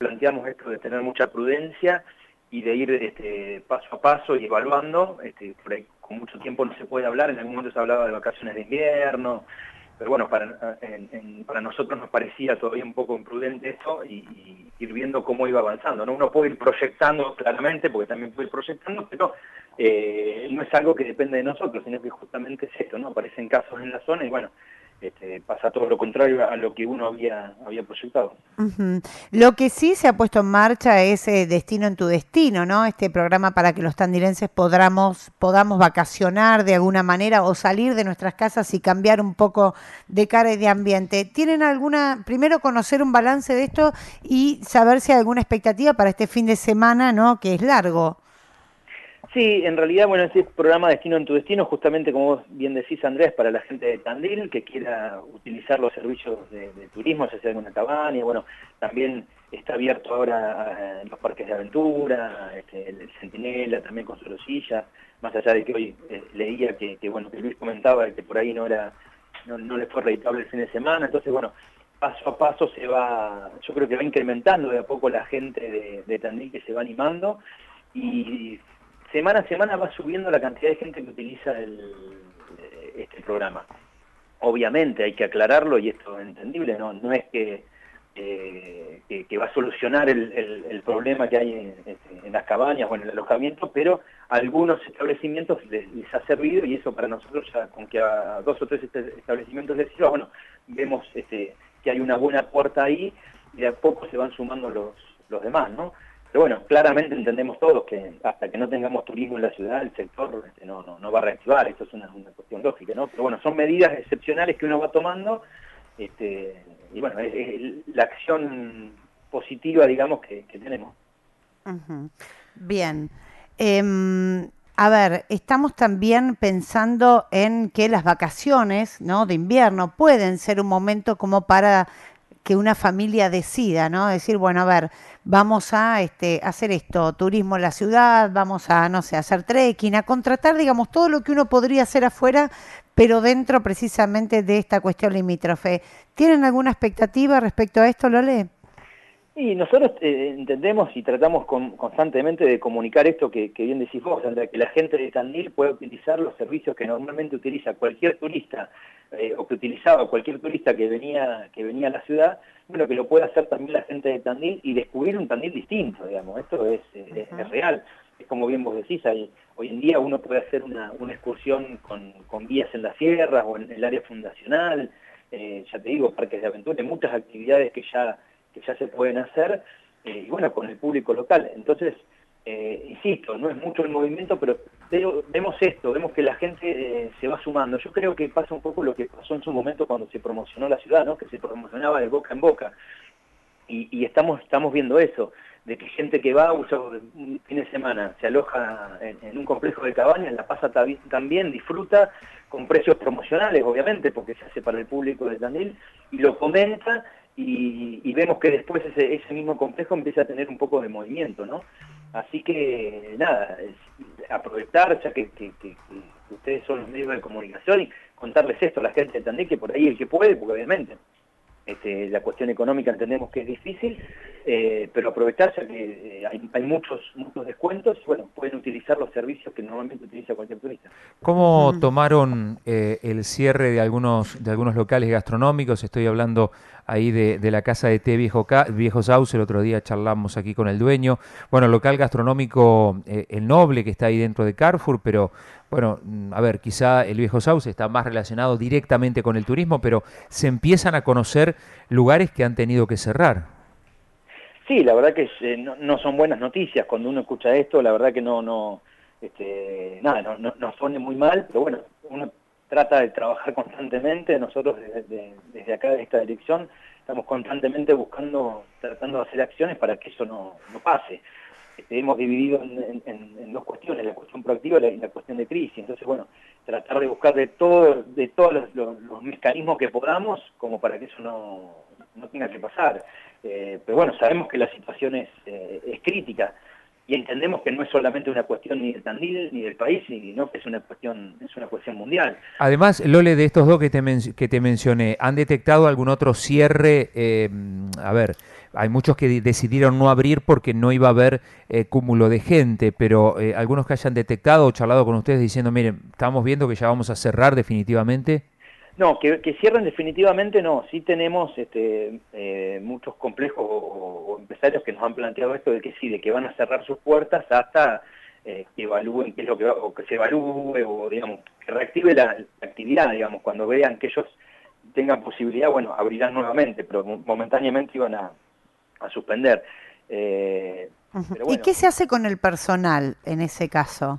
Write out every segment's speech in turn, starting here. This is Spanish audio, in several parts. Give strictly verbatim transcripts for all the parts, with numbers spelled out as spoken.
planteamos esto de tener mucha prudencia y de ir este, paso a paso y evaluando. Este, por ahí, con mucho tiempo no se puede hablar, en algún momento se hablaba de vacaciones de invierno, pero bueno, para, en, en, para nosotros nos parecía todavía un poco imprudente esto y, y ir viendo cómo iba avanzando, ¿no? Uno puede ir proyectando claramente, porque también puede ir proyectando, pero eh, no es algo que depende de nosotros, sino que justamente es esto, ¿no? Aparecen casos en la zona y bueno, este, pasa todo lo contrario a lo que uno había, había proyectado. Uh-huh. Lo que sí se ha puesto en marcha es eh, Destino en tu Destino, ¿no? Este programa para que los tandilenses podamos, podamos vacacionar de alguna manera o salir de nuestras casas y cambiar un poco de cara y de ambiente. ¿Tienen alguna, primero conocer un balance de esto y saber si hay alguna expectativa para este fin de semana, ¿no? Que es largo. Sí, en realidad, bueno, este programa Destino en tu Destino, justamente como vos bien decís, Andrés, para la gente de Tandil que quiera utilizar los servicios de, de turismo, ya sea en una cabaña, bueno, también está abierto ahora en los parques de aventura, este, el Centinela también con su silla, más allá de que hoy eh, leía que, que, bueno, que Luis comentaba que por ahí no era, no, no le fue reditable el fin de semana, entonces, bueno, paso a paso se va, yo creo que va incrementando de a poco la gente de, de Tandil que se va animando, y semana a semana va subiendo la cantidad de gente que utiliza el, este programa. Obviamente hay que aclararlo, y esto es entendible, no, no es que, eh, que, que va a solucionar el, el, el problema que hay en, en las cabañas o en el alojamiento, pero a algunos establecimientos les, les ha servido, y eso para nosotros, ya con que a dos o tres establecimientos les sirva, bueno, vemos este, que hay una buena puerta ahí, y de a poco se van sumando los, los demás, ¿no? Pero bueno, claramente entendemos todos que hasta que no tengamos turismo en la ciudad, el sector este, no, no, no va a reactivar, esto es una, una cuestión lógica, ¿no? Pero bueno, son medidas excepcionales que uno va tomando, este, y bueno, es, es la acción positiva, digamos, que, que tenemos. Uh-huh. Bien. Eh, a ver, estamos también pensando en que las vacaciones, ¿no?, de invierno pueden ser un momento como para que una familia decida, ¿no? Decir, bueno, a ver, vamos a este, hacer esto, turismo en la ciudad, vamos a, no sé, hacer trekking, a contratar, digamos, todo lo que uno podría hacer afuera, pero dentro precisamente de esta cuestión limítrofe. ¿Tienen alguna expectativa respecto a esto, Lole? Y nosotros eh, entendemos y tratamos con, constantemente de comunicar esto que, que bien decís vos, Andrea, que la gente de Tandil pueda utilizar los servicios que normalmente utiliza cualquier turista, eh, o que utilizaba cualquier turista que venía, que venía a la ciudad, bueno, que lo pueda hacer también la gente de Tandil y descubrir un Tandil distinto, digamos, esto es, es, Uh-huh. es real. Es como bien vos decís, hay, hoy en día uno puede hacer una, una excursión con, con guías en las sierras o en el área fundacional, eh, ya te digo, parques de aventura, hay muchas actividades que ya que ya se pueden hacer, eh, y bueno, con el público local. Entonces, eh, insisto, no es mucho el movimiento, pero veo, vemos esto, vemos que la gente eh, se va sumando. Yo creo que pasa un poco lo que pasó en su momento cuando se promocionó la ciudad, ¿no? Que se promocionaba de boca en boca. Y, y estamos, estamos viendo eso, de que gente que va usa un fin de semana, se aloja en, en un complejo de cabañas, la pasa también, disfruta, con precios promocionales, obviamente, porque se hace para el público de Tandil, y lo comenta, y, y vemos que después ese, ese mismo complejo empieza a tener un poco de movimiento, ¿no? Así que, nada, es aprovechar, ya que, que, que, que ustedes son los medios de comunicación, y contarles esto a la gente de Tandil, que por ahí el que puede, porque obviamente Este, la cuestión económica entendemos que es difícil, eh, pero aprovechar ya que eh, hay, hay muchos muchos descuentos y bueno, pueden utilizar los servicios que normalmente utiliza cualquier turista. ¿Cómo Uh-huh. tomaron eh, el cierre de algunos, de algunos locales gastronómicos? Estoy hablando ahí de, de la casa de té Viejo, Ca- Viejo Sauce, el otro día charlamos aquí con el dueño. Bueno, local gastronómico eh, El Noble, que está ahí dentro de Carrefour, pero bueno, mm, a ver, quizá el Viejo Sauce está más relacionado directamente con el turismo, pero se empiezan a conocer lugares que han tenido que cerrar. Sí, la verdad que eh, no, no son buenas noticias cuando uno escucha esto, la verdad que no, no, este, nada, no, no, nos pone muy mal, pero bueno, uno trata de trabajar constantemente, nosotros desde, de, desde acá, de esta dirección, estamos constantemente buscando, tratando de hacer acciones para que eso no, no pase. Este, hemos dividido en, en, en dos cuestiones, la cuestión proactiva y la, y la cuestión de crisis, entonces bueno, tratar de buscar de todo, de todos los, los, los mecanismos que podamos como para que eso no, no tenga que pasar. Eh, pero bueno, sabemos que la situación es, eh, es crítica y entendemos que no es solamente una cuestión ni de Tandil ni del país, sino que es una cuestión, es una cuestión mundial. Además, Lole, de estos dos que te, men- que te mencioné, ¿han detectado algún otro cierre, eh, a ver, hay muchos que decidieron no abrir porque no iba a haber eh, cúmulo de gente, pero eh, algunos que hayan detectado o charlado con ustedes diciendo, miren, estamos viendo que ya vamos a cerrar definitivamente. No, que, que cierren definitivamente no. Sí tenemos este, eh, muchos complejos o, o empresarios que nos han planteado esto de que sí, de que van a cerrar sus puertas hasta eh, que evalúen qué es lo que va, o que se evalúe, o digamos, que reactive la, la actividad, digamos, cuando vean que ellos tengan posibilidad, bueno, abrirán nuevamente, pero momentáneamente iban a, a suspender. Eh, Uh-huh. pero bueno, ¿Y qué se hace con el personal en ese caso?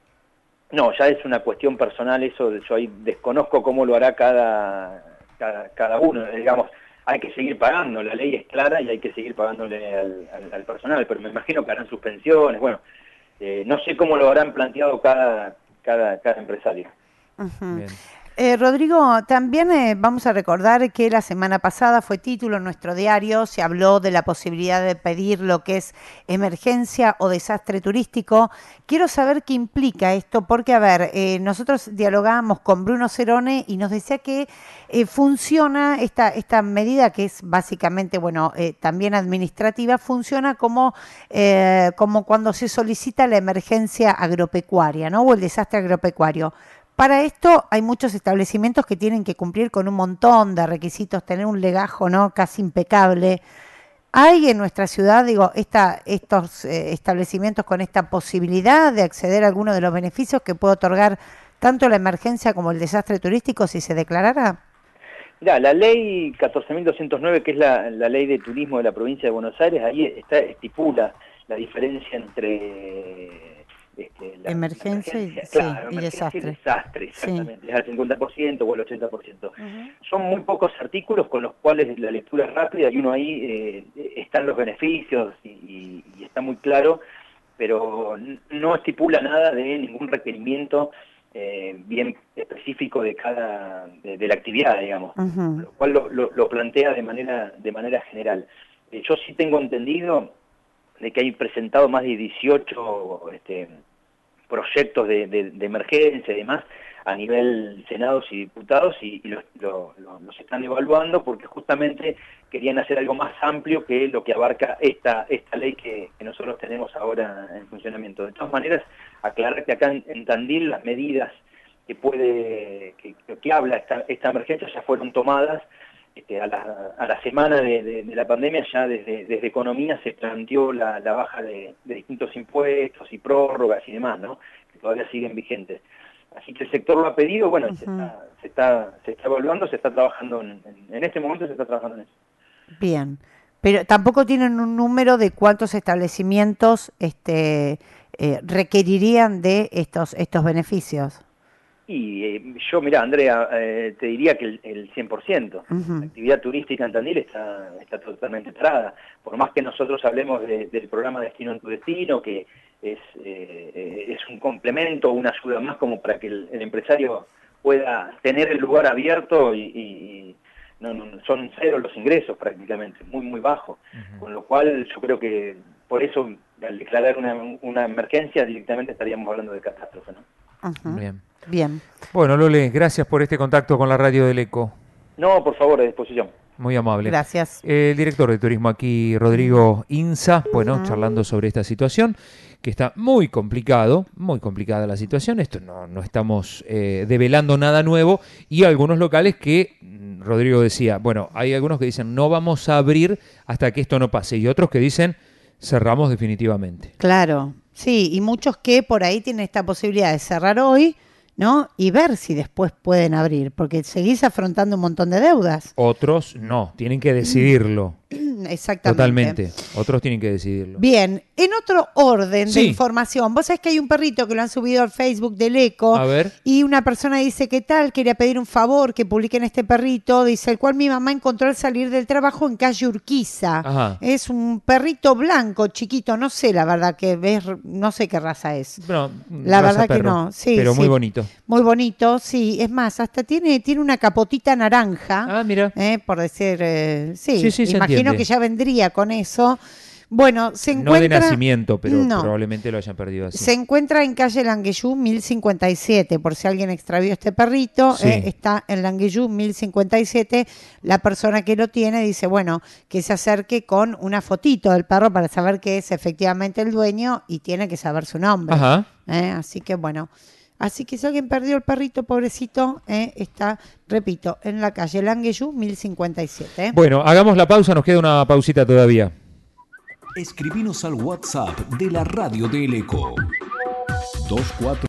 No, ya es una cuestión personal eso, yo ahí desconozco cómo lo hará cada, cada, cada uno, digamos, hay que seguir pagando, la ley es clara y hay que seguir pagándole al, al, al personal, pero me imagino que harán suspensiones, bueno, eh, no sé cómo lo habrán planteado cada, cada, cada empresario. Uh-huh. Bien. Eh, Rodrigo, también eh, vamos a recordar que la semana pasada fue título en nuestro diario, se habló de la posibilidad de pedir lo que es emergencia o desastre turístico. Quiero saber qué implica esto, porque, a ver, eh, nosotros dialogábamos con Bruno Cerone y nos decía que eh, funciona esta, esta medida, que es básicamente, bueno, eh, también administrativa, funciona como, eh, como cuando se solicita la emergencia agropecuaria, ¿no? O el desastre agropecuario. Para esto hay muchos establecimientos que tienen que cumplir con un montón de requisitos, tener un legajo, ¿no?, casi impecable. ¿Hay en nuestra ciudad, digo, esta, estos eh, establecimientos con esta posibilidad de acceder a alguno de los beneficios que puede otorgar tanto la emergencia como el desastre turístico si se declarara? Mirá, la ley catorce mil doscientos nueve, que es la, la ley de turismo de la provincia de Buenos Aires, ahí está, estipula la diferencia entre... Este, la, emergencia, la emergencia, y, claro, sí, y desastre. Y desastre, exactamente, sí. Es al cincuenta por ciento o al ochenta por ciento. Uh-huh. Son muy pocos artículos con los cuales la lectura es rápida y uno ahí eh, están los beneficios y, y, y está muy claro, pero no estipula nada de ningún requerimiento eh, bien específico de cada de, de la actividad, digamos, uh-huh. Lo cual lo, lo, lo plantea de manera de manera general. Eh, yo sí tengo entendido de que hay presentado más de dieciocho este, proyectos de, de, de emergencia y demás a nivel senados y diputados y, y los, lo, lo, los están evaluando porque justamente querían hacer algo más amplio que lo que abarca esta esta ley que, que nosotros tenemos ahora en funcionamiento. De todas maneras, aclarar que acá en, en Tandil las medidas que puede que, que habla esta, esta emergencia ya fueron tomadas. Este, a, la, a la semana de, de, de la pandemia ya desde, desde Economía se planteó la, la baja de, de distintos impuestos y prórrogas y demás, ¿no?, que todavía siguen vigentes. Así que el sector lo ha pedido, bueno, uh-huh. se, está, se, está, se está evaluando, se está trabajando, en, en, en este momento se está trabajando en eso. Bien, pero tampoco tienen un número de cuántos establecimientos este, eh, requerirían de estos, estos beneficios. Y eh, yo, mira, Andrea, eh, te diría que el, el cien por ciento. Uh-huh. La actividad turística en Tandil está, está totalmente parada. Por más que nosotros hablemos de, del programa Destino en tu Destino, que es, eh, es un complemento, una ayuda más como para que el, el empresario pueda tener el lugar abierto y, y, y no, no, son cero los ingresos prácticamente, muy, muy bajo. Uh-huh. Con lo cual yo creo que por eso al declarar una, una emergencia directamente estaríamos hablando de catástrofe, ¿no? Uh-huh. Bien. Bien. Bueno, Lole, gracias por este contacto con la radio del Eco. No, por favor, a disposición. Muy amable. Gracias. El director de turismo aquí, Rodrigo Inza, bueno, uh-huh. charlando sobre esta situación, que está muy complicado, muy complicada la situación. Esto no, no estamos eh, develando nada nuevo. Y algunos locales que, Rodrigo decía, bueno, hay algunos que dicen no vamos a abrir hasta que esto no pase. Y otros que dicen cerramos definitivamente. Claro, sí, y muchos que por ahí tienen esta posibilidad de cerrar hoy, ¿no?, y ver si después pueden abrir, porque seguís afrontando un montón de deudas. Otros no, tienen que decidirlo. Exactamente. Totalmente. Otros tienen que decidirlo. Bien, en otro orden sí. de información, vos sabés que hay un perrito que lo han subido al Facebook del Eco. A ver. Y una persona dice, ¿qué tal? Quería pedir un favor que publiquen este perrito, dice, el cual mi mamá encontró al salir del trabajo en calle Urquiza. Ajá. Es un perrito blanco, chiquito, no sé la verdad que ves, no sé qué raza es. Bueno, la raza verdad perro, que no. Sí, pero sí. muy bonito. Muy bonito, sí. Es más, hasta tiene, tiene una capotita naranja. Ah, mira. Eh, por decir, eh, sí, sí, sí, imagino entiende. que ya vendría con eso. Bueno, se encuentra... No de nacimiento, pero no. probablemente lo hayan perdido así. Se encuentra en calle Langueyú mil cincuenta y siete, por si alguien extravió este perrito, Sí. eh, está en Langueyú mil cincuenta y siete. La persona que lo tiene dice, bueno, que se acerque con una fotito del perro para saber que es efectivamente el dueño y tiene que saber su nombre. Ajá. Eh, así que bueno, así que si alguien perdió el perrito, pobrecito, eh, está, repito, en la calle Langueyú mil cincuenta y siete. Bueno, hagamos la pausa, nos queda una pausita todavía. Escribinos al WhatsApp de la Radio del Eco. dos cuatro